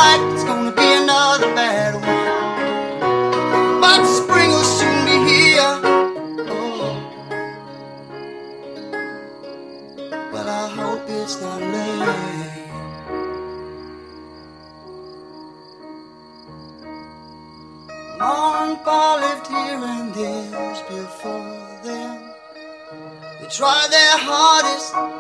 like it's gonna be another bad one. But spring will soon be here. Oh, but I hope it's not late. Mom and Pa lived here and years before them. They tried their hardest